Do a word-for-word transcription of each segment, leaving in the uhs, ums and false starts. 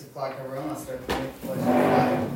the clock, everyone. Let's start the pledge of flag.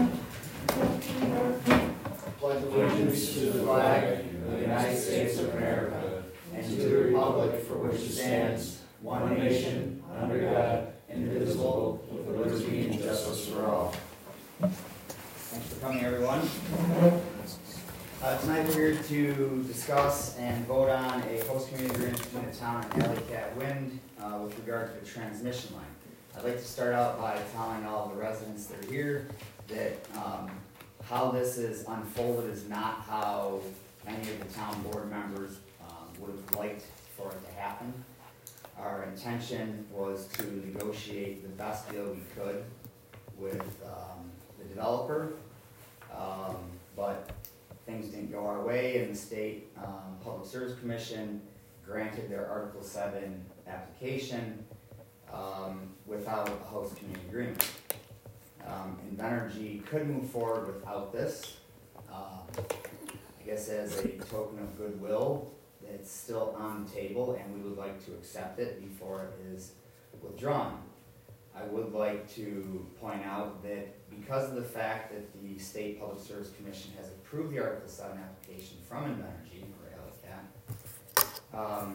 Pledge allegiance to the flag of the United States of America and to the republic for which it stands, one nation, under God, indivisible, with liberty and justice for all. Thanks for coming, everyone. Uh, tonight we're here to discuss and vote on a host community agreement between the town and Alley Cat Wind uh, with regard to the transmission line. I'd like to start out by telling all the residents that are here that um, how this is unfolded is not how any of the town board members um, would have liked for it to happen. Our intention was to negotiate the best deal we could with um, the developer, um, but things didn't go our way, and the state um, Public Service Commission granted their Article seven application um, without a host community agreement. Um, Invenergy could move forward without this. Um, I guess as a token of goodwill, it's still on the table, and we would like to accept it before it is withdrawn. I would like to point out that because of the fact that the State Public Service Commission has approved the Article seven application from Invenergy, or Alley Cat, um,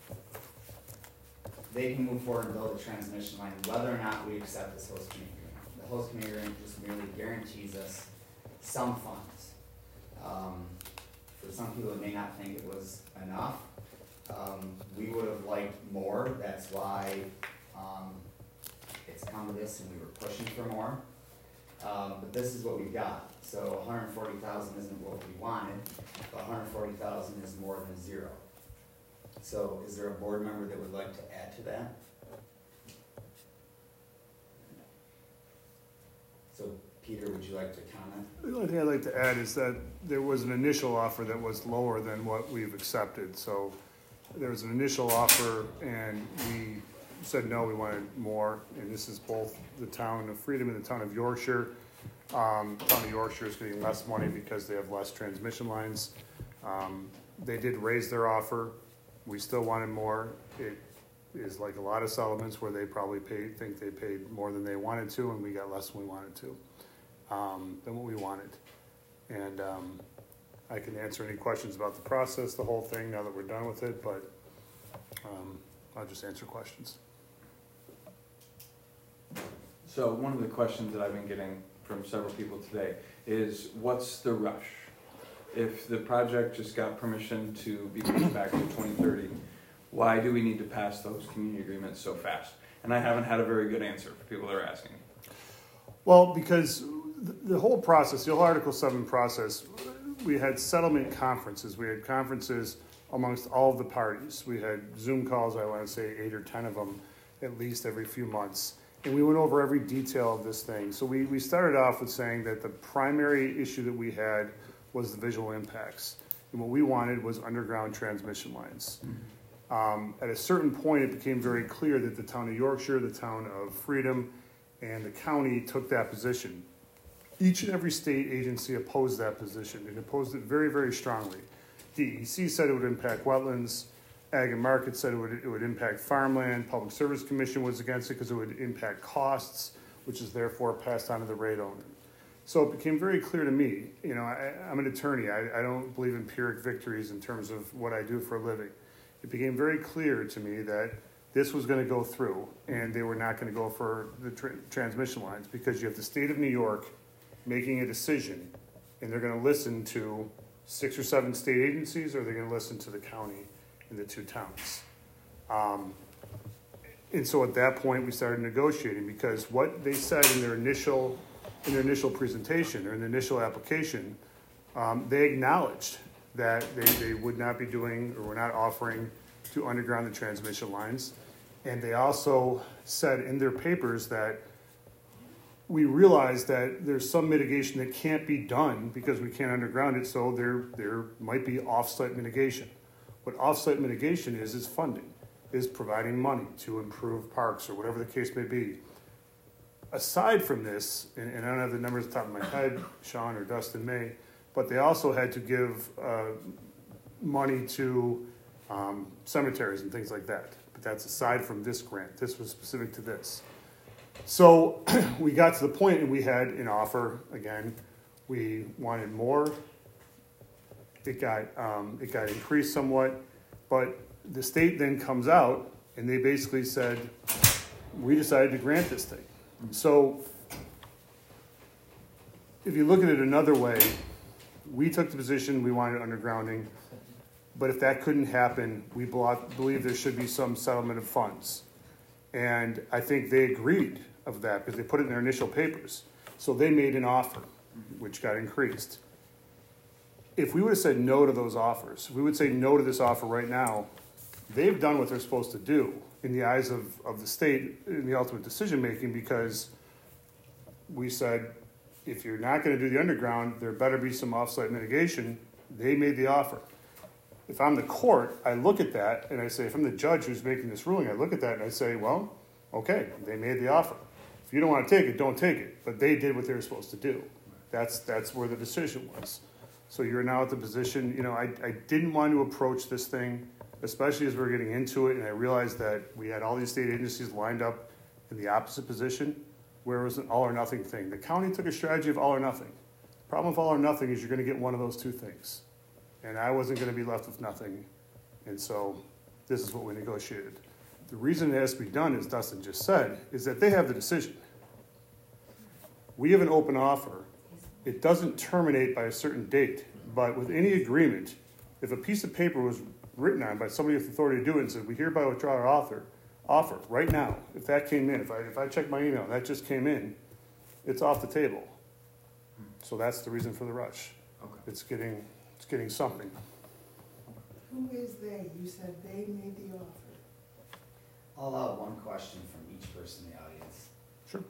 they can move forward and build a transmission line whether or not we accept this host community agreement. The host community agreement just merely guarantees us some funds. Um, for some people, it may not think it was enough. Um, we would have liked more. That's why um, it's come to this, and we were pushing for more. Um, but this is what we got. So one hundred forty thousand dollars isn't what we wanted, but one hundred forty thousand dollars is more than zero. So is there a board member that would like to add to that? So Peter, would you like to comment? The only thing I'd like to add is that there was an initial offer that was lower than what we've accepted. So there was an initial offer, and we said no, we wanted more. And this is both the town of Freedom and the town of Yorkshire. Um, the town of Yorkshire is getting less money because they have less transmission lines. Um, they did raise their offer. We still wanted more. It is like a lot of settlements where they probably paid, think they paid more than they wanted to, and we got less than we wanted to, um, than what we wanted. And um, I can answer any questions about the process, the whole thing, now that we're done with it, but um, I'll just answer questions. So one of the questions that I've been getting from several people today is, what's the rush? If the project just got permission to be pushed back to twenty thirty, why do we need to pass those community agreements so fast? And I haven't had a very good answer for people that are asking. Well, because the whole process, the whole Article seven process, we had settlement conferences. We had conferences amongst all of the parties. We had Zoom calls, I want to say eight or ten of them, at least every few months. And we went over every detail of this thing. So we, we started off with saying that the primary issue that we had was the visual impacts. And what we wanted was underground transmission lines. Mm-hmm. um, at a certain point, it became very clear that the town of Yorkshire, the town of Freedom, and the county took that position. Each and every state agency opposed that position, and opposed it very, very strongly. D E C said it would impact wetlands. Ag and Market said it would, it would impact farmland. Public Service Commission was against it because it would impact costs, which is therefore passed on to the rate owner. So it became very clear to me, you know, I, I'm an attorney. I, I don't believe in Pyrrhic victories in terms of what I do for a living. It became very clear to me that this was going to go through, and they were not going to go for the tra transmission lines, because you have the state of New York making a decision, and they're going to listen to six or seven state agencies, or they're going to listen to the county and the two towns. Um, and so at that point, we started negotiating, because what they said in their initial in their initial presentation or in the initial application, um, they acknowledged that they, they would not be doing, or were not offering to underground the transmission lines. And they also said in their papers that we realize that there's some mitigation that can't be done because we can't underground it, so there, there might be off-site mitigation. What off-site mitigation is, is funding, is providing money to improve parks or whatever the case may be. Aside from this, and, and I don't have the numbers at the top of my head, Sean or Dustin may, but they also had to give uh, money to um, cemeteries and things like that. But that's aside from this grant. This was specific to this. So we got to the point and we had an offer again. We wanted more. It got um, it got increased somewhat, but the state then comes out and they basically said, we decided to grant this thing. So if you look at it another way, we took the position we wanted undergrounding, but if that couldn't happen, we believe there should be some settlement of funds. And I think they agreed of that because they put it in their initial papers. So they made an offer, which got increased. If we would have said no to those offers, if we would say no to this offer right now, they've done what they're supposed to do in the eyes of, of the state in the ultimate decision making, because we said, if you're not going to do the underground, there better be some offsite mitigation. They made the offer. If I'm the court, I look at that and I say, if I'm the judge who's making this ruling, I look at that and I say, well, okay, they made the offer. If you don't want to take it, don't take it. But they did what they were supposed to do. That's that's where the decision was. So you're now at the position, you know, I, I didn't want to approach this thing, especially as we were getting into it, and I realized that we had all these state agencies lined up in the opposite position, where it was an all or nothing thing. The county took a strategy of all or nothing. The problem with all or nothing is you're going to get one of those two things. And I wasn't going to be left with nothing. And so this is what we negotiated. The reason it has to be done, as Dustin just said, is that they have the decision. We have an open offer. It doesn't terminate by a certain date, but with any agreement, if a piece of paper was written on by somebody with authority to do it and said, we hereby withdraw our offer, offer right now, if that came in, if I, if I check my email and that just came in, it's off the table. So that's the reason for the rush. Okay. It's getting, it's getting something. Who is they? You said they made the offer. I'll allow one question from each person in the audience. Sure.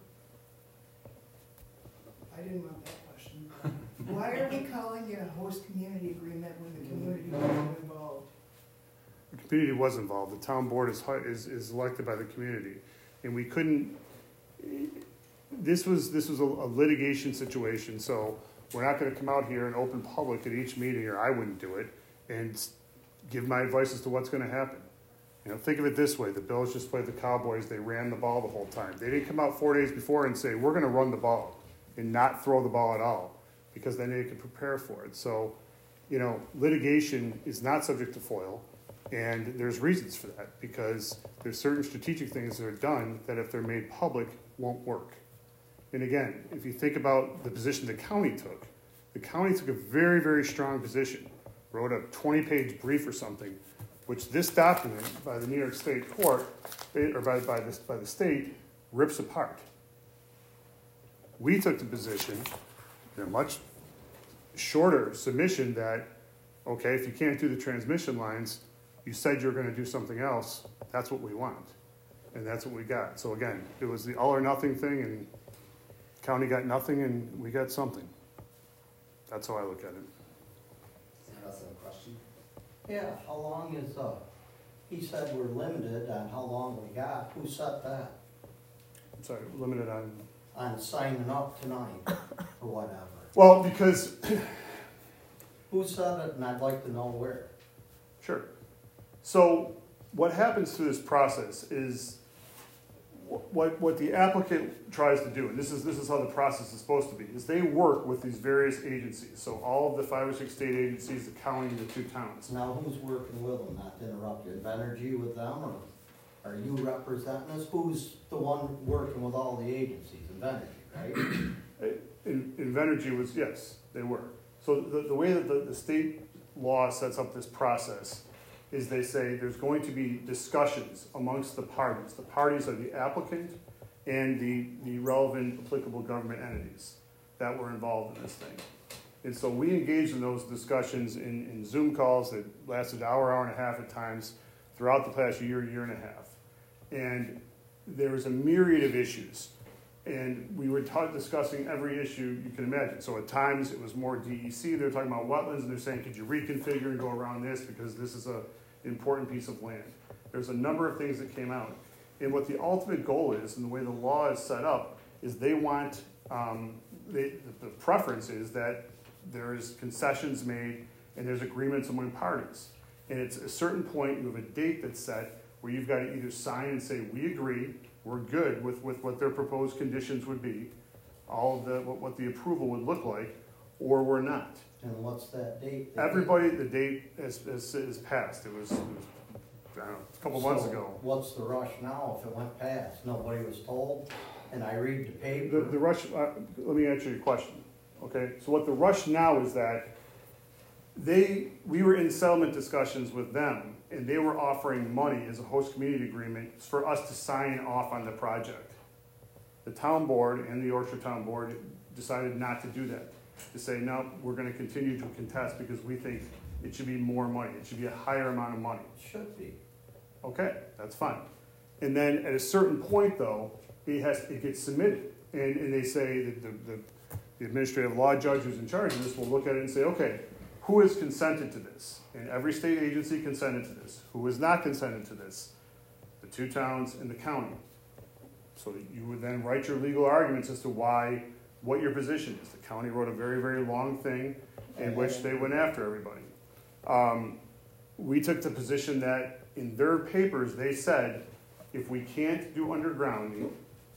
I didn't want that question. Why are we calling it a host community agreement when the community wasn't involved? The community was involved. The town board is, is, is elected by the community. And we couldn't, this was, this was a, a litigation situation, so we're not gonna come out here and open public at each meeting, or I wouldn't do it, and give my advice as to what's gonna happen. You know, think of it this way, the Bills just played the Cowboys, they ran the ball the whole time. They didn't come out four days before and say, we're gonna run the ball, and not throw the ball at all, because then they could prepare for it. So, you know, litigation is not subject to FOIL, and there's reasons for that, because there's certain strategic things that are done that if they're made public, won't work. And again, if you think about the position the county took, the county took a very, very strong position, wrote a twenty-page brief or something, which this document by the New York State Court, or by, by, this, by the state, rips apart. We took the position in a much shorter submission that, okay, if you can't do the transmission lines, you said you're going to do something else, that's what we want. And that's what we got. So again, it was the all or nothing thing, and county got nothing and we got something. That's how I look at it. Anyone else have a question? Yeah, how long is, uh, he said we're limited on how long we got. Who set that? I'm sorry, limited on. On signing up tonight or whatever. Well, because, Who said it, and I'd like to know where. sure. So what happens through this process is wh- what, what the applicant tries to do, and this is, this is how the process is supposed to be, is they work with these various agencies. So all of the five or six state agencies, the county, and the two towns. Now, who's working with them? Not to interrupt you. Invenergy with them, or are you representing us? Who's the one working with all the agencies? Invenergy, right? In, Invenergy was, yes, they were. So the, the way that the, the state law sets up this process is they say there's going to be discussions amongst the parties. The parties are the applicant and the, the relevant applicable government entities that were involved in this thing. And so we engaged in those discussions in, in Zoom calls that lasted an hour, hour and a half at times throughout the past year, year and a half. And there was a myriad of issues. And we were ta- discussing every issue you can imagine. So at times it was more D E C. They're talking about wetlands, and they're saying, could you reconfigure and go around this because this is a important piece of land. There's a number of things that came out. And what the ultimate goal is, and the way the law is set up, is they want, um, they, the preference is that there's concessions made and there's agreements among parties. And it's a certain point, you have a date that's set where you've got to either sign and say, we agree, we're good with, with what their proposed conditions would be, all of the, what, what the approval would look like, or we're not. And what's that date? Everybody, the date is, is, is passed, it was, it was, I don't know, a couple months So ago. What's the rush now if it went past? Nobody was told, and I read the The, paper. the rush, uh, let me answer your question, okay? So what the rush now is that they, we were in settlement discussions with them, and they were offering money as a host community agreement for us to sign off on the project. The town board and the Yorkshire Town Board decided not to do that, to say, no, we're gonna continue to contest because we think it should be more money, it should be a higher amount of money. Should be. Okay, that's fine. And then at a certain point, though, it has, it gets submitted. And, and they say that the, the, the administrative law judge who's in charge of this will look at it and say, okay, who has consented to this? And every state agency consented to this. Who has not consented to this? The two towns and the county. So that you would then write your legal arguments as to why, what your position is. The county wrote a very, very long thing in which they went after everybody. Um, we took the position that in their papers, they said, if we can't do undergrounding,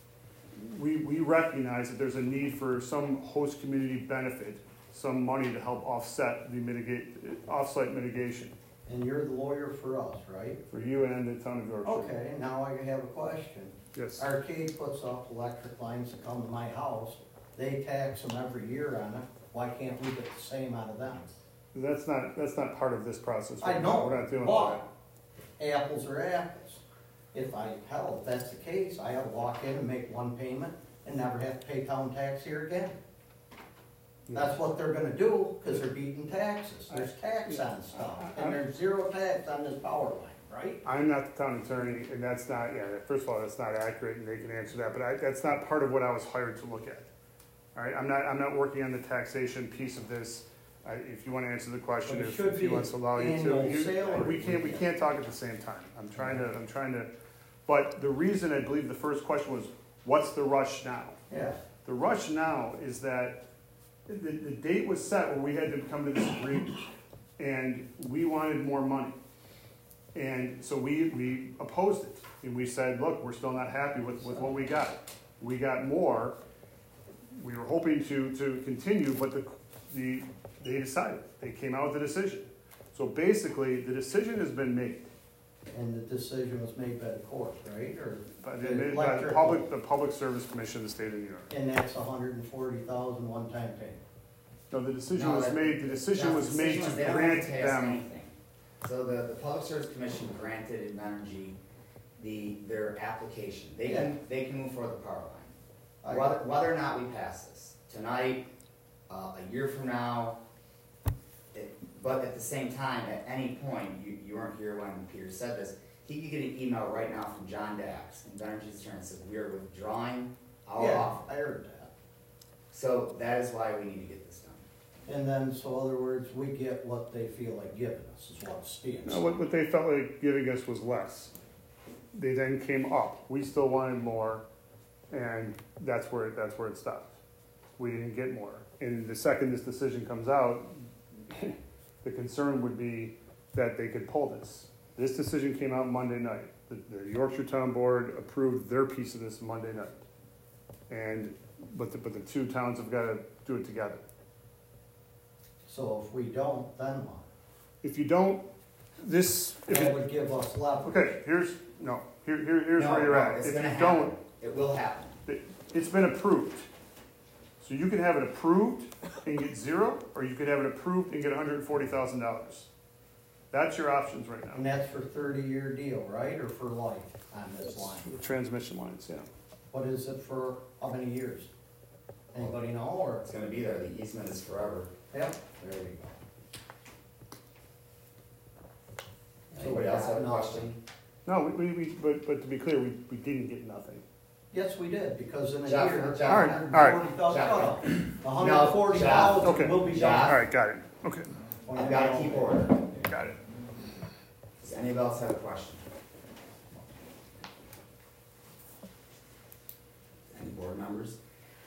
we, we recognize that there's a need for some host community benefit, some money to help offset the mitigate, off-site mitigation And you're the lawyer for us, right? for you and the town of Yorkshire. Okay, now I have a question. Yes. Arcade puts up electric lines that come to my house. They tax them every year on it. Why can't we get the same out of them? That's not, that's not part of this process. I right now. know, We're not dealing with but that. apples are apples. If I, hell, if that's the case, I ought to walk in and make one payment and never have to pay town tax here again. That's what they're gonna do, cause they're beating taxes. There's tax on stuff, and there's zero tax on this power line, right? I'm not the town attorney, and that's not, yeah, first of all, that's not accurate, and they can answer that, but I, that's not part of what I was hired to look at. All right, I'm not, I'm not working on the taxation piece of this. I, if you wanna answer the question, But it if, should if he be wants to allow you to. annual you- salary. We can't, we can't talk at the same time. I'm trying to, I'm trying to, but the reason I believe the first question was, what's the rush now? Yeah. The rush now is that the, the date was set where we had to come to this agreement, and we wanted more money. And so we, we opposed it, and we said, look, we're still not happy with, with what we got. We got more, we were hoping to, to continue, but the, the, they decided, they came out with a decision. So basically, the decision has been made. And the decision was made by the court, right, or? By The the, by the electric- public, the Public Service Commission of the state of New York. And that's a hundred and forty thousand one-time payment. No, the decision No, was that- made, the decision No, was the made decision to was they don't have grant to pay us them. anything. So the, the Public Service Commission granted Invenergy the, their application. They can, they can move forward the power line. I- Whether, whether or not we pass this, tonight, uh, a year from now, it, but at the same time, at any point, you, you weren't here when Peter said this, he could get an email right now from John Dax, Invenergy's attorney, that says, we are withdrawing our Yeah, offer. I heard that. So that is why we need to get this done. And then, so other words, we get what they feel like giving us, is what it stands. No, what, what they felt like giving us was less. They then came up. We still wanted more, and that's where, that's where it stopped. We didn't get more. And the second this decision comes out, the concern would be that they could pull this. This decision came out Monday night. The, the Yorkshire Town Board approved their piece of this Monday night. And, but the, but the two towns have got to do it together. So if we don't, then what? If you don't, this, if That it, would give us leverage. okay, here's, no, here, here, here's No, where you're no, at. it's If you gonna don't, happen. It will happen. it- it's been approved. So you can have it approved and get zero, or you could have it approved and get hundred and forty thousand dollars. That's your options right And now. that's for thirty-year deal, right, or for life on this line? The transmission lines, yeah. What is it for, how many years? Anybody know, or? It's gonna be there. The easement is forever. Yep, there we go. Anybody else have a question? No, we, we, we, but, but to be clear, we, we didn't get nothing. Yes, we did, because in a Jeff, year, Jeff. All right, all right. Jeff. a hundred and forty thousand Okay. will be Jeff. All done. right, got it. Okay, I've got to keep order. got it. Does anybody else have a question? Any board members?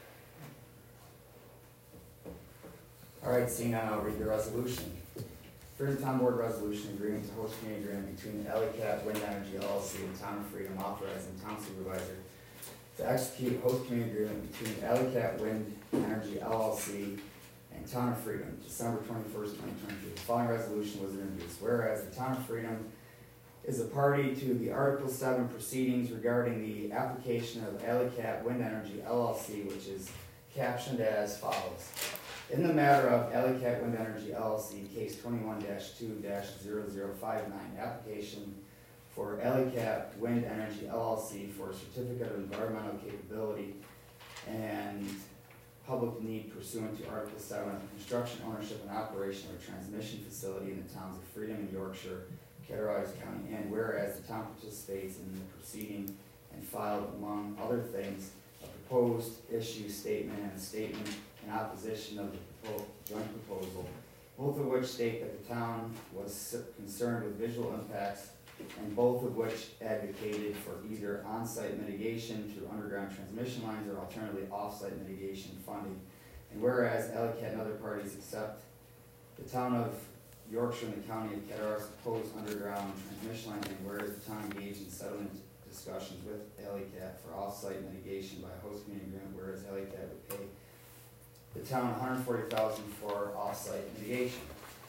All right, seeing none, I'll read the resolution. Freedom Town Board Resolution agreement to host community agreement between the Alley Cat Wind Energy L L C and Town of Freedom authorizing town supervisor to execute host community agreement between Alley Cat Wind Energy L L C and Town of Freedom, December twenty-first, twenty twenty-two. The following resolution was introduced. Whereas the Town of Freedom is a party to the Article seven proceedings regarding the application of Alley Cat Wind Energy L L C, which is captioned as follows. In the matter of Alley Cat Wind Energy L L C, case twenty-one dash two dash zero zero five nine, application for Alley Cat Wind Energy L L C for a certificate of environmental capability and public need pursuant to Article seven of construction, ownership, and operation of a transmission facility in the towns of Freedom and Yorkshire, Cattaraugus County, and whereas the town participates in the proceeding and filed, among other things, a proposed issue statement and a statement in opposition of the propo- joint proposal, both of which state that the town was concerned with visual impacts and both of which advocated for either on-site mitigation through underground transmission lines or alternatively off-site mitigation funding. And whereas Alley Cat and other parties accept the town of Yorkshire and the county of Cattaraugus proposed underground transmission lines, and whereas the town engaged in settlement discussions with Alley Cat for off-site mitigation by a host community agreement, whereas Alley Cat would pay the town one hundred forty thousand dollars for off-site mitigation.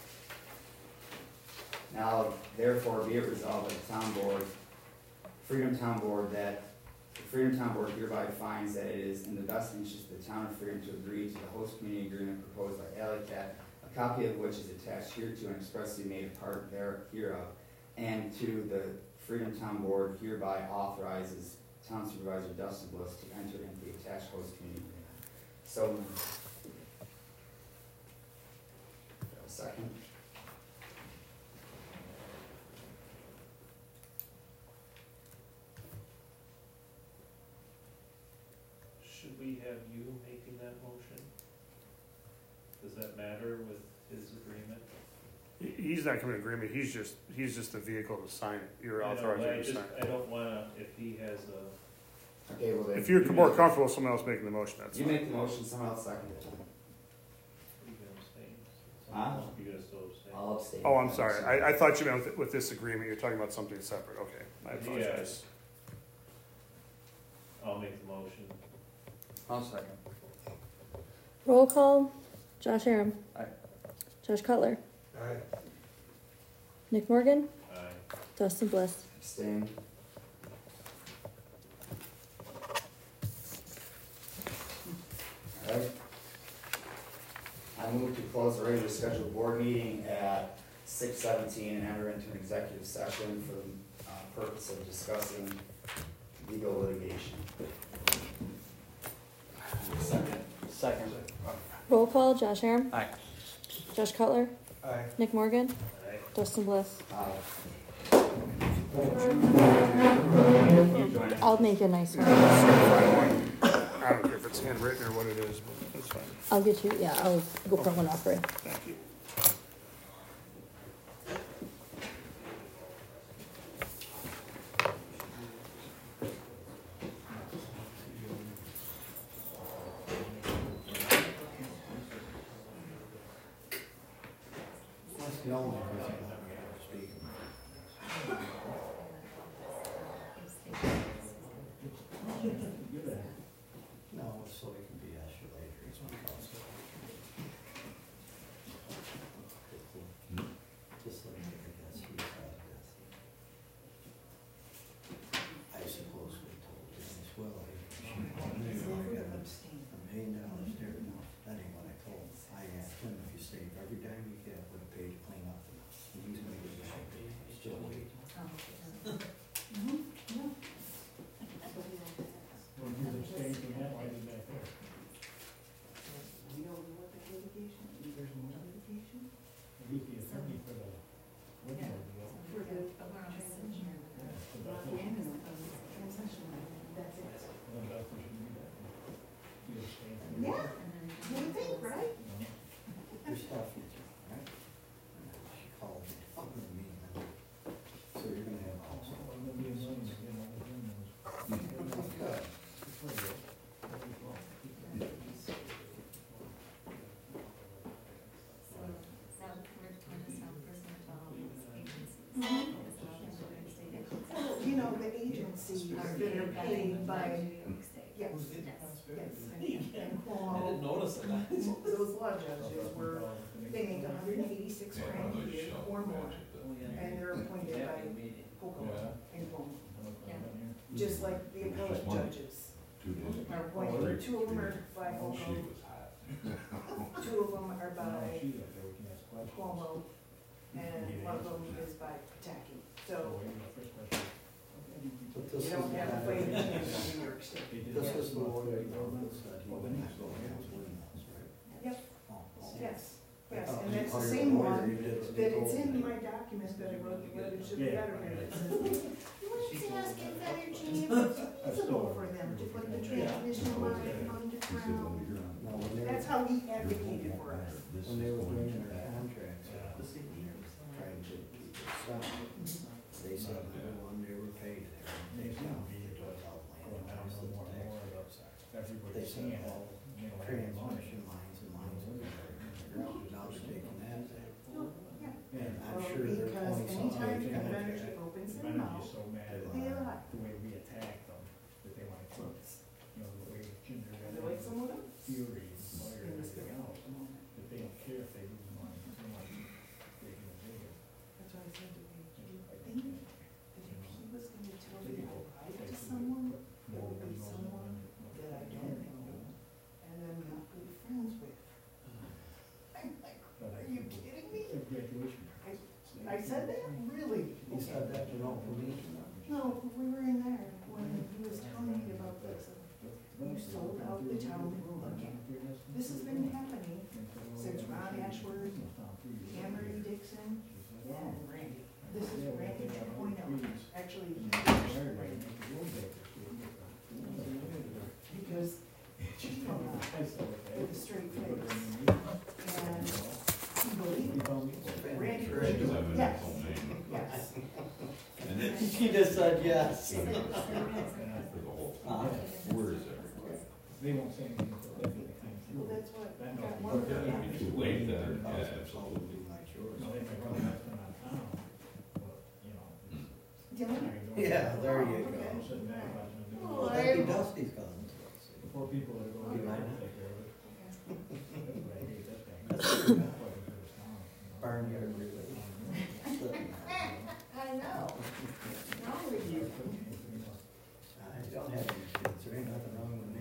Now, therefore, be it resolved by the town board, Freedom Town Board, that the Freedom Town Board hereby finds that it is in the best interest of the town of Freedom to agree to the host community agreement proposed by Alley Cat, a copy of which is attached hereto and expressly made a part there hereof, and to the Freedom Town Board hereby authorizes Town Supervisor Dustin Bliss to enter into the attached host community agreement. So, a second. Should we have you making that motion? Does that matter with his agreement? He- He's not coming to agreement, he's just, he's just a vehicle to sign it. You're I know, authorizing I him to just, sign I it. don't wanna, if he has a, Okay, well then. If you're more comfortable with someone else making the motion, that's You fine. make the motion, someone else second it. you can abstain. Huh? You gonna still abstain? I'll abstain. Oh, I'm sorry, I, I thought you meant with, with this agreement, you're talking about something separate, okay, I apologize. I'll make the motion. I'll second. Roll call, Josh Aram. Aye. Josh Cutler. Aye. Nick Morgan. Aye. Dustin Bliss. Abstain. Alright. I move to close the regular scheduled board meeting at six seventeen and enter into an executive session for the uh, purpose of discussing legal litigation. Second. Second. Roll call, Josh Aram. Aye. Josh Cutler. Aye. Nick Morgan. Aye. Dustin Bliss. Aye. I'll make a nice one. I don't care if it's handwritten or what it is, but that's fine, I'll get you, yeah, I'll go print one off for you. thank you. That's the only reason I'm speaking. No, so it can be asked you later, it's one council. Just let me get a guess, who's that guess? I suppose we told Dennis, well, I, I got a million dollars there, no, that ain't what I told him. I asked him if you save every dime you get, would it pay to clean up the house? And he's gonna get back, still waiting. You know, the agencies that are paid by, yes, yes, and, and Cuomo, notice that. those law judges were, they make hundred and eighty-six grand a year or more, and they're appointed by Hochul and Cuomo. Just like the appellate judges are appointed, two of them are by Hochul, two of them are by Cuomo, and one of them is by Pataki. So But this you is don't have to not- play the game in New York State. This is the lawyer that said he wouldn't have to have windmills, right? Yep, Oh, oh. yes, yes, Oh, and that's oh, the you're same a lawyer, one you did- that you it's told in me. my document that I wrote the letter to the veteran that says, you want to ask if energy is feasible for them to put the transmission line underground? Now, when they That's were, how he advocated for us. when they were doing their contracts, trying to keep it sound, they said number one, they were paid there. They found it was all land, house, the tax. They said all transmission lines and lines of underground, now they're taking that back. Yeah. And I'm Well, sure they're because pointing some anytime other New contract. Energy opens their mouth, they lie. The way we attack them, that they wanna take, you know, the way Ginger got They like someone else. Fury, and Sawyer, In and the everything spirit. else, that they don't care if they lose money, they want to, they can, they can. That's why I said to me, do you think that if he was gonna tell me I lied to someone, it would be someone that I don't know and I'm not good friends with? I'm like, are you kidding me? Graduation. I said that? Really? He said that, you know, for me. No, we were in there when he was telling me about this. You sold out the town again. This has been happening since Ron Ashworth, Amory Dixon, and Randy. This is Randy two point oh. Actually, he pushed Randy. Because he came out with a straight face. And he believed it. Randy believed it. Yes, yes. She just said yes. Uh, They won't say anything until they do the thing. Well, that's what, That got knows- one of Yeah, them. it'd be too late then. Yeah, absolutely. You know, they might run that thing on town, but, you know. it's- Dylan? Yeah, there you Oh, go. okay. Shouldn't matter about you. Well, Well, that'd be Dusty's cousin. The poor people that are going He to might not. take care of it. That's what I hate, that thing. That's That's true. why we go to town, you know. Barnyard relation. I know. Wrong with you? I don't have any kids, there ain't nothing wrong with me.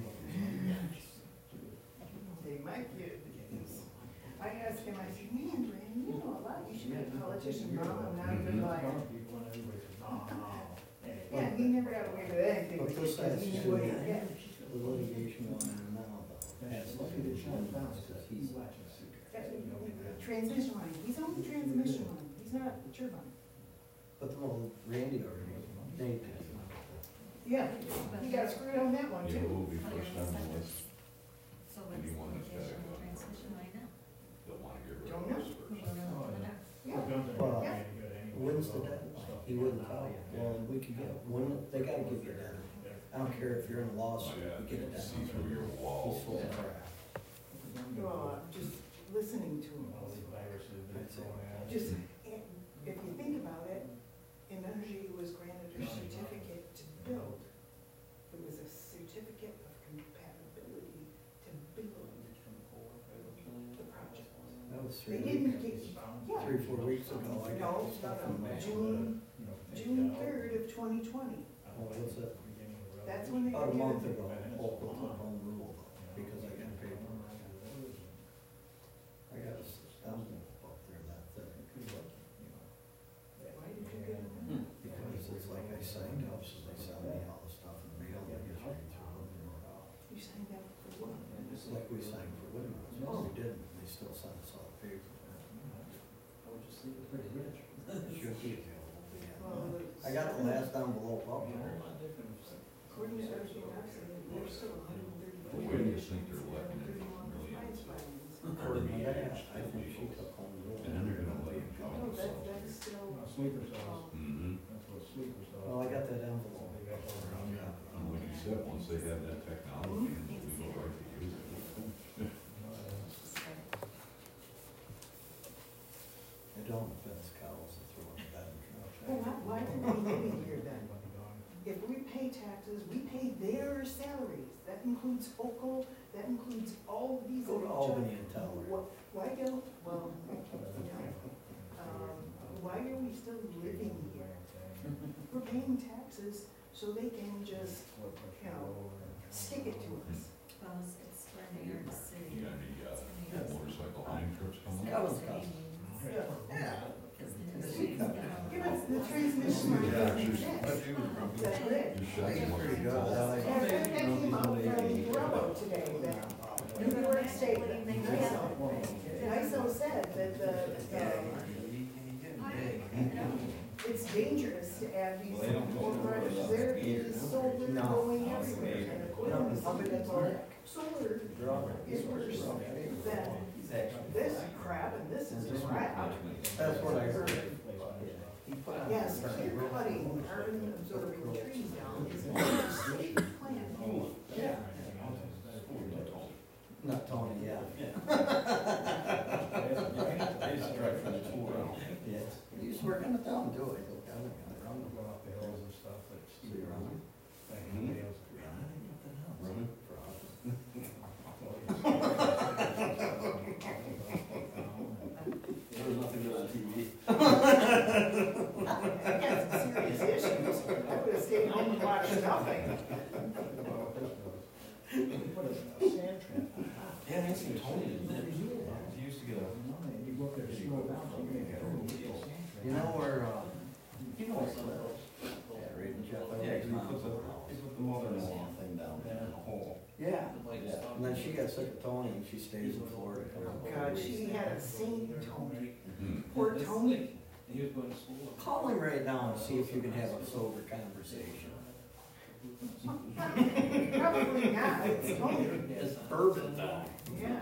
Hey, my kid. I asked him, I said, man, Brandon, you know a lot, you should be a politician, mom, and now you're like, People and everybody says, oh, hey. yeah, he never got away with anything. But this has He to, wouldn't get. the litigation going on now, though, has nothing to do with that he's watching. Transmission line, he's on the transmission line, he's not the turbine. But the old Randy already, they did. Yeah, he got screwed on that one You too. will be first on the list. So what's the Anyone that's location gotta of go. the transmission line now? They'll wanna get rid Don't of know. us first. Yeah, Well, Yeah. when's the deadline? He wouldn't tell you. Well, we could get, when, they gotta give you a deadline. I don't care if you're in a Oh, lawsuit, yeah, you get a see deadline. through your He's walls. full of crap. well, just listening to him. Just, eh, if you think about it, Energy was granted a certificate to build. It was a certificate of compatibility to build the project. That was They three didn't weeks, get, yeah, three, four weeks ago, I no, got no, the stuff no, from Matt. June, June third of twenty twenty. Oh, what's that? That's when they About a got month it. ago, Oakland took home rule, though, because I got paper. I got a stump up there that thick. Why did you get it? Because it's like I signed up, so they send me all the stuff in the mail, and I just read through it. You signed up for what? It's like we signed for windmills, but we didn't, they still sent us all the paper. Should be available, but yeah. Well, I got the last envelope up there. according to Energy Maps, there's still one hundred thirty-four. Where do you think they're letting it Compliance filings. According to that, I think she took home rule. And then they're gonna let it go. No, that, that's still, Sleeper cells, Mm-hmm. that's what sleeper cells. Well, I got that envelope. And like you said, once they have that technology, we go right to use it. I don't fence cows that throw in the bed and trash. Well, why, why are we living here then? If we pay taxes, we pay their salaries. That includes Hochul, that includes all of these. Go to other Albany jobs. and tell her. Wh- Why don't, well, you know, um, why are we still living here? We're paying taxes so they can just, you know, stick it to us. Well, it's, it's for New York City. You got any, uh, It's for New York City. motorcycle hunting trips coming up? Kevin's cousin. Yeah. Because the Does new he city's come? got- Give us the transmission line doesn't exist. That's it. You should. That's pretty good. I like Yeah, that that came out from Grubbo today, that New York State, What do you think N I S O. happened? N I S O said that the, um, it's dangerous to add these corporations, there is solar No. going everywhere. And according to somebody that's on it, solar is worse than this crap, and this is crap. That's what I heard. Yes, clear cutting carbon absorbing trees down is a state plan. Yeah. Not Tony, yeah. Yeah. You used to work on the town, do it. Go off the hills and stuff, that's. So you're on? Like, nails. Running? There was nothing good on T V. I got some serious issues. I would have stayed home and watched nothing. Put a sand trap. Yeah, I seen Tony in there. He used to get a. You go up there, slow down, so you get a You know where, uh, you know where Cliff lives? Yeah, right in Jeff. Yeah, he put the, he put the mother-in-law thing down there in a hole. Yeah, yeah. And then she got sick of Tony and she stays in Florida. Oh, God, she had a Saint Tony. Mhm. Poor Tony. He was going to school. Call him right now and see if you can have a sober conversation. Probably not, it's Tony. It's bourbon time. Yeah.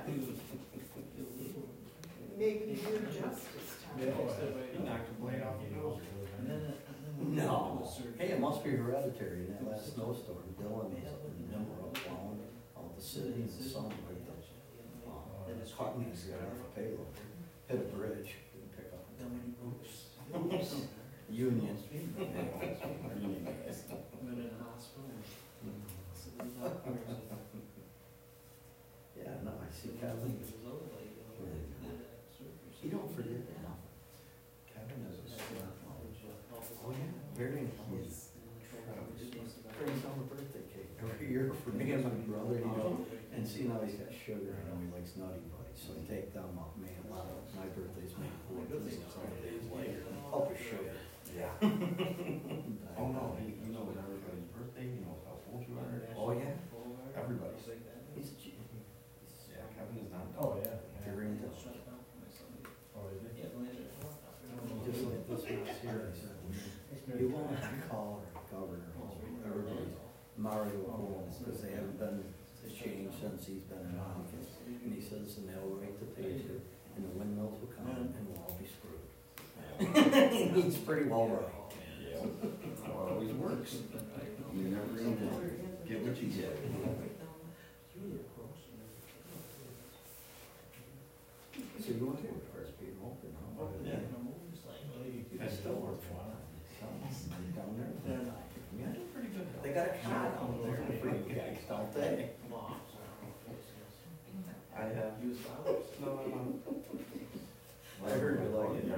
Maybe do justice time. He knocked the blade off the nose. No. Hey, it must be hereditary. In that last snowstorm, Dylan was up in Denver, up plowing out the city in the sun like the, uh, cotton is got off a payload. Hit a bridge, didn't pick up. Union. Union guys. Went in the hospital. Yeah, no, I see Kevin. You don't forget that. Kevin is a smart one. Oh, yeah, very nice. Brings home a birthday cake every year for me and my brother, you know, and see now he's got sugar, you know, he likes Nutty Buddies, so I take them up, man, a lot of, my birthday's May fourteenth, some days later, up with sugar. Yeah. Oh, no, he, he knows everybody's birthday, he knows how old you are. Oh, yeah, Everybody's. he's, a G- Yeah, Kevin is not. Oh, yeah. very intelligent. Oh, is it? Just like this one's here, he said, you won't call her governor, everybody's Mario Holmes, because they haven't been changed since he's been in office. And he says, and they'll write the pager, and the windmills will come, and we'll all be screwed. He's pretty well right. Yeah. Well, it always works. You never really get what you get. So you want to work for S P Open, huh? Yeah. I still work for them. Down there. Yeah, they're pretty good. They got a car down there for you guys, don't they? I have. No, I'm on. I heard you like it.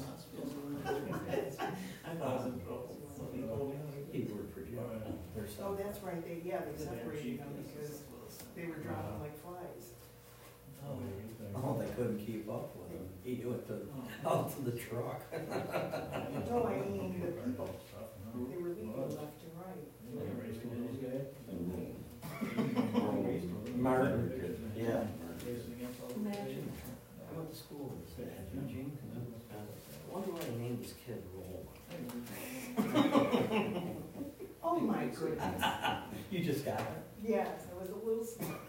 He worked for you. There's Oh, some. that's right, they, yeah, they separated them because they were dropping like flies. Oh, they couldn't keep up with him. He went to, out to the truck. No, I mean the people, they were leaving left and right. Martin. Yeah. Imagine, I went to school with that, Eugene. I wonder why they named this kid Roll. Oh, my goodness. You just got it? Yes, I was a little smart.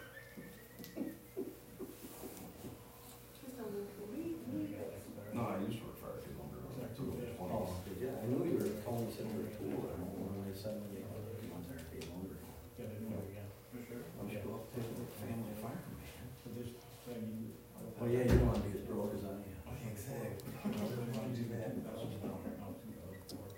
Just a little, wee, wee bit. No, I used to work for Arctic Lumber. I was in my Oh, twenties. did you? I knew you were calling me sitting there too, I don't know when they said when they were on there, they longer. I'm just go up to the family farm, man. Oh, yeah, you don't want to be as broke as I am. Exactly. I was gonna do that.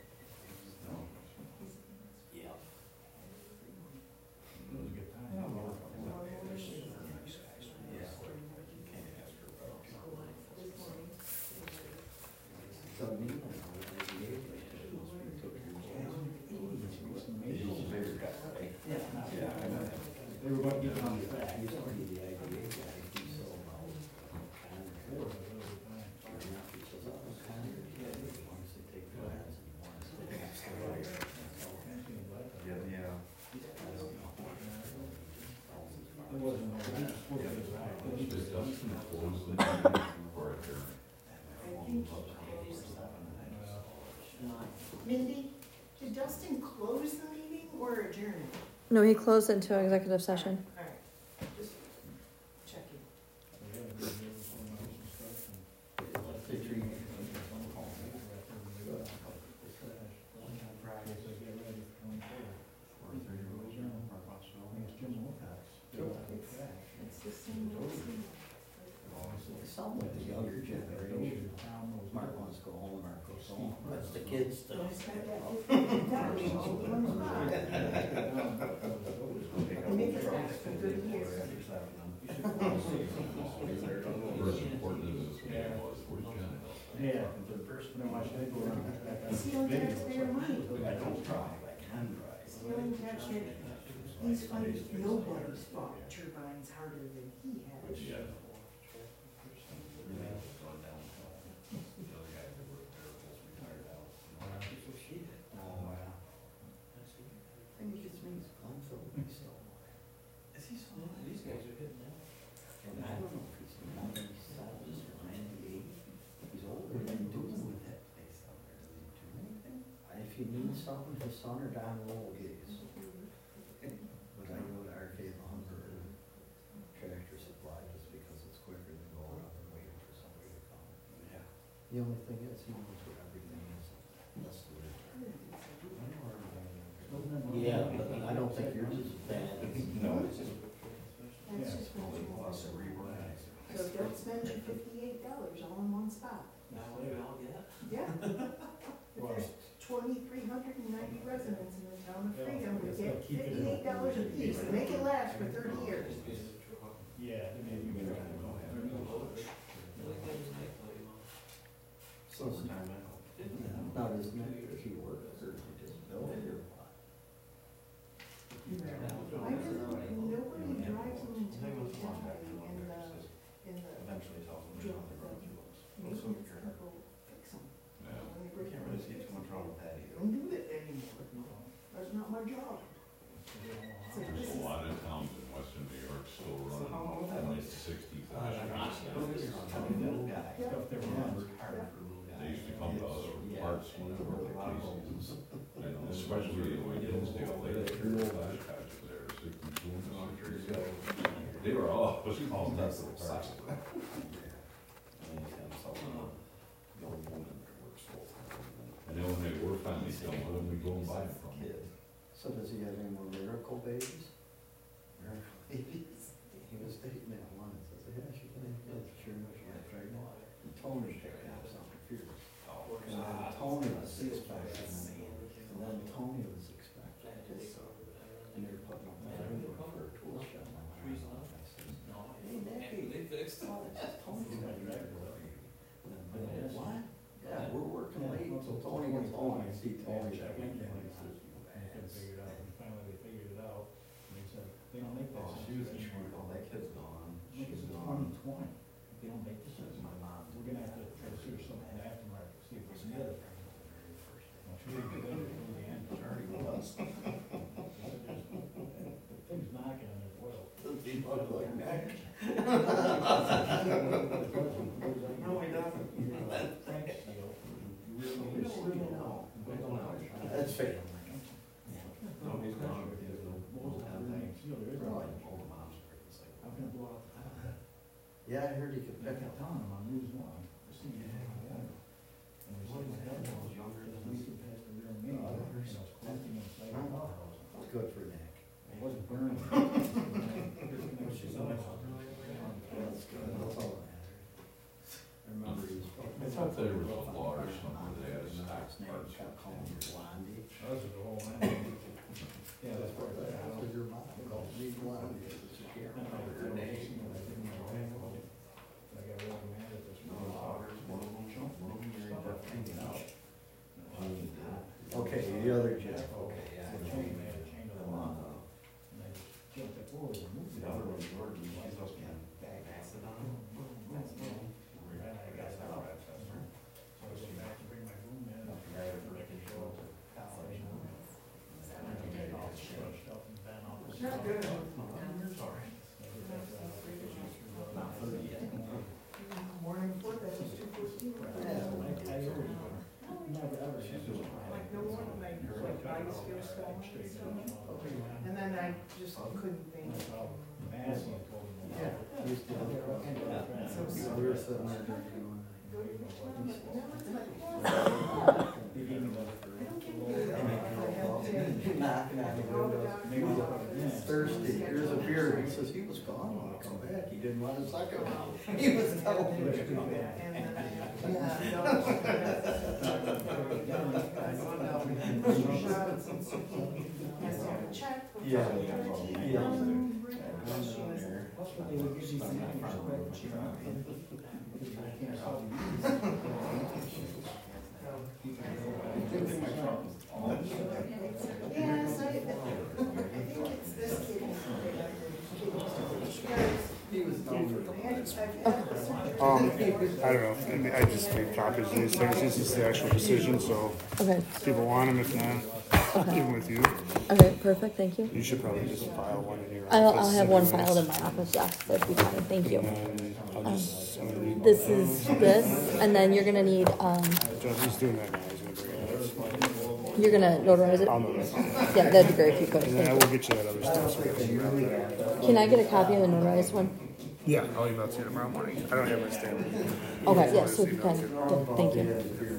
wasn't, he was supposed to be right. Did Dustin close the meeting or adjourn? I think he closed. Mindy, did Dustin close the meeting or adjourn it? No, he closed into executive session. All right, just checking. We haven't been given so much instruction. They treat me. Guess I get ready for twenty-four. Or thirty rules or Mark I think it's Jim Wilcox. Still out of It's, trash. it's the same old thing. Some of the younger generation, Mark wants to go home, Mark goes home, that's the kids stuff. Don't spend that fifty dollars all in one spot. And make it last for thirty years. First important is this game was for Jen. Yeah. No, I should go around. Stealing taxpayer money. I don't try, I can try. Stealing taxpayer, he's funny, nobody's fought turbines harder than he has. Yeah. Oh, yeah. I think it's me, I'm so, he's still alive. Is he so? These guys are hitting that. And I don't know if he's ninety-seven or ninety-eight, he's older than doing with that place out there, does he do anything? If he needs something, his son or Don Lowell gives. But I go to Arcade Lumber and Tractor Supply just because it's quicker than going up and waiting for somebody to come. Yeah. The only thing is, he knows where everything is, that's the way. Yeah, but I don't think yours is bad. No, it's just. That's just what you want. So don't spend your fifty-eight dollars all in one spot. Now what do we all get? Yeah. If there's twenty-three hundred and ninety residents in the town of Freedom, we get fifty-eight dollars a piece, and make it last for thirty years. Yeah, maybe you can go ahead. So it's time out. Now, does Nick, does he work or does he just build it or what? I just, nobody drives them until they die in the, in the, Eventually tells them. drill, the maintenance people fix them. Yeah. When they break Can't them. really see too much wrong with that either. Don't do that anymore. That's not my job. So this There's is, a lot of towns in western New York still running at least sixty thousand. Stuff that runs. They used to come to us for parts when they were Casey's. And especially when Dinsdale, they had their flash patches there, sixty-two and they were all, it was called that for parts. And then when they were finally done with them, we go and buy them from them. So does he have any more miracle babies? Miracle babies? He was dating that one and says, yeah, she can have kids, sure enough, she got pregnant. And Tony picked up something fierce. And then Tony was expecting, and then Tony was expecting. And they were putting up that window for a tool shed. And I went, I said, hey, Nicky, they fixed it. Tony's got a record. And then, I go, what? Yeah, we're working late until Tony gets home. I see Tony. Check in there, and he says, I couldn't figure it out, and finally they figured it out, and he said, they don't make that. Oh, she was short, all that kid's gone. Make it She's twenty gone. twenty, if they don't make this, My mom. we're gonna have to try to search something in the aftermarket, see if we can get it. Well, she didn't get it until the end. Charlie was. The thing's knocking on his oil. Does he look like Nick? No, he doesn't. Frank's deal, you really, you really know. That's fair. No, he's gone. He has no- Most of the things, you know, there is Really, no- all the moms are it's like. How can it go out? Yeah, I heard he could I pick kept up. telling him on News One, I seen it on the water. And we said, "Well, that was younger than we could pass the real meeting, and I was collecting inside the powerhouse. Good for Nick. It wasn't burning. That's good, that's all that matters. I remember he was. I thought there was a law or something, they had a stock His name parts. kept calling him Blondie. Those are the whole line. Yeah, that's part of that. After your mom called me Blondie. It's a I camera. know, her name, I didn't know her name. I got really mad at this. One of them, one of them, one of them, you're Stuff up hanging out. Okay, the other Jeff, okay, yeah. The chain, they had a chain to the Uh, wall. And I just jumped up over and moved The it. other one, Jordan, she's supposed to be on back acid on him. And I got out. So I go back to bring my broom in. And I can show it. College. And I get all scrunched up and bent off. Not good. Sorry. I heard like biosphere stone and stuff. And then I just couldn't think. So We were sitting there drinking. Knocking on the windows. He's thirsty. Here's a beer. He says he was gone when I come back. He didn't want a second one. He was telling me to come back. And then I, yeah, check. Yeah. Yeah. Yes, I, I think it's this kid. He was known Um, I don't know, I mean, I just make copies of these things, this is the actual decision, so Okay, if people want them, if not, even with you, okay, perfect, thank you. you should probably just file one in your office. I'll, I'll have one anyways. filed in my office, yes, that'd be fine, thank you. And then I'll just, I'm gonna read. This is this, and then you're gonna need, um, Joe, he's doing that now, he's gonna bring it up. you're gonna notarize it? I'll know that. Yeah, that'd be great if you could. And then I Thank will get you that other stuff, so we can grab that. you. Can I get a copy of the notarized one? Yeah, I'll email it to you tomorrow morning, I don't have my stamp. Okay, yeah, so if you can, yeah, thank you.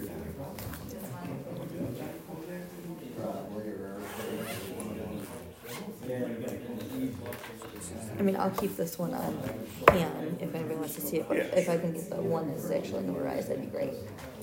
I mean, I'll keep this one on hand if anybody wants to see it, but if I can get the one that's actually notarized, that'd be great.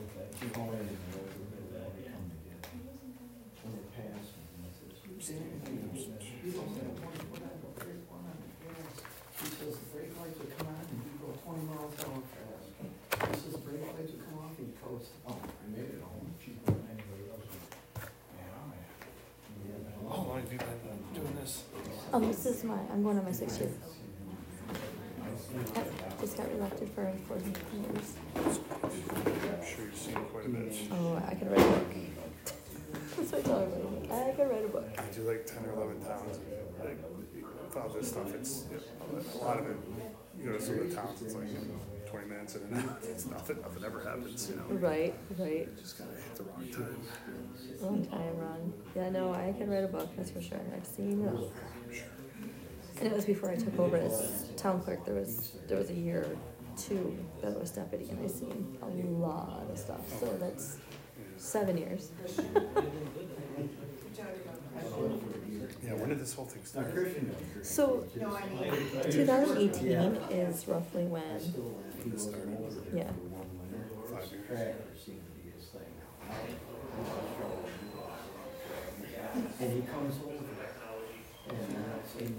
He says the brake lights would come on and you go twenty miles an hour fast. He says the brake lights would come off and he goes, oh, I made it home. How long have you been doing this? Um, this is my, I'm going on my sixth year. Yep, just got elected for four years. I'm sure you've seen quite a bit. Oh, I could write a book. That's what I tell everybody, I could write a book. I do like ten or eleven towns, and like, with all this stuff, it's, a lot of it, you go to some of the towns, it's like twenty minutes in and out, it's nothing, nothing ever happens, you know? Right, right. Just gotta hit the wrong time. Long time run. Yeah, no, I can write a book, that's for sure. I've seen it. And it was before I took over as town clerk. There was there was a year or two that I was deputy, and I seen a lot of stuff. So that's seven years. Yeah, when did this whole thing start? So No, I mean, twenty eighteen is roughly when. It started Yeah. five years. And he comes over. And uh, saying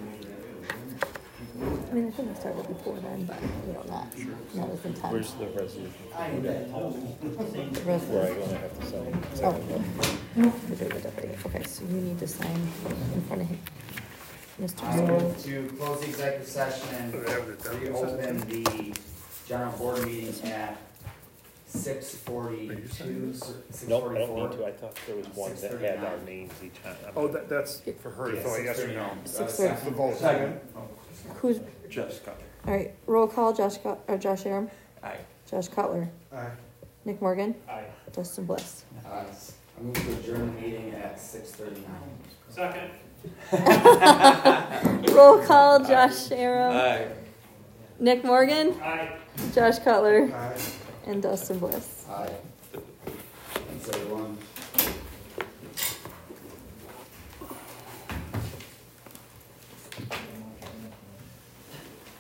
I mean, I think I started before then, but you know, not not as intense. Where's the resolution? I ain't that old. The rest Where I of gonna have to sign? Oh, okay. The deputy. Okay, so you need to sign in front of him, Mister I Sewell. move to close the executive session and reopen the general board meeting at six forty-two, six Nope, I don't need forty-four. to, I thought there was one that had our names each on. Oh, that, that's for her to Yeah, throw a yes or six no. Six thirty. thirty. The vote. Second. Who's Jessica. all right? Roll call. Josh, Cut- or Josh Aram, Aye. Josh Cutler, Aye. Nick Morgan, Aye. Dustin Bliss. Uh, I move to adjourn the meeting at six thirty-nine. Second. Roll call. Josh Aram, Aye. Nick Morgan, Aye. Josh Cutler, Aye. and Dustin Bliss. Aye. Thanks, everyone.